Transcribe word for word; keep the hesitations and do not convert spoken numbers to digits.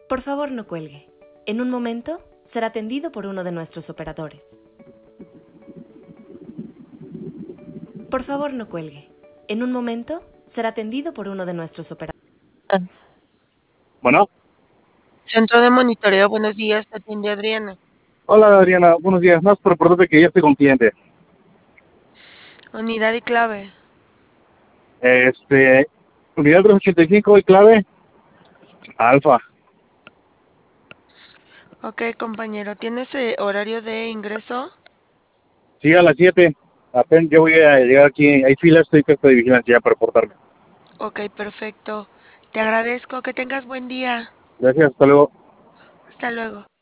Por favor, no cuelgue. En un momento será atendido por uno de nuestros operadores. Por favor, no cuelgue. En un momento será atendido por uno de nuestros operadores. Bueno, Centro de monitoreo, buenos días, te atiende Adriana. hola Adriana, buenos días. Más por reportarte que ya estoy con cliente. Unidad y clave. Este, unidad trescientos ochenta y cinco y clave alfa. Ok, compañero, ¿tienes eh, horario de ingreso? Sí, a las siete. Apenas yo voy a llegar aquí. Hay filas, estoy puesto de vigilancia ya para reportarme. Ok, perfecto. Te agradezco, que tengas buen día. Gracias, hasta luego. Hasta luego.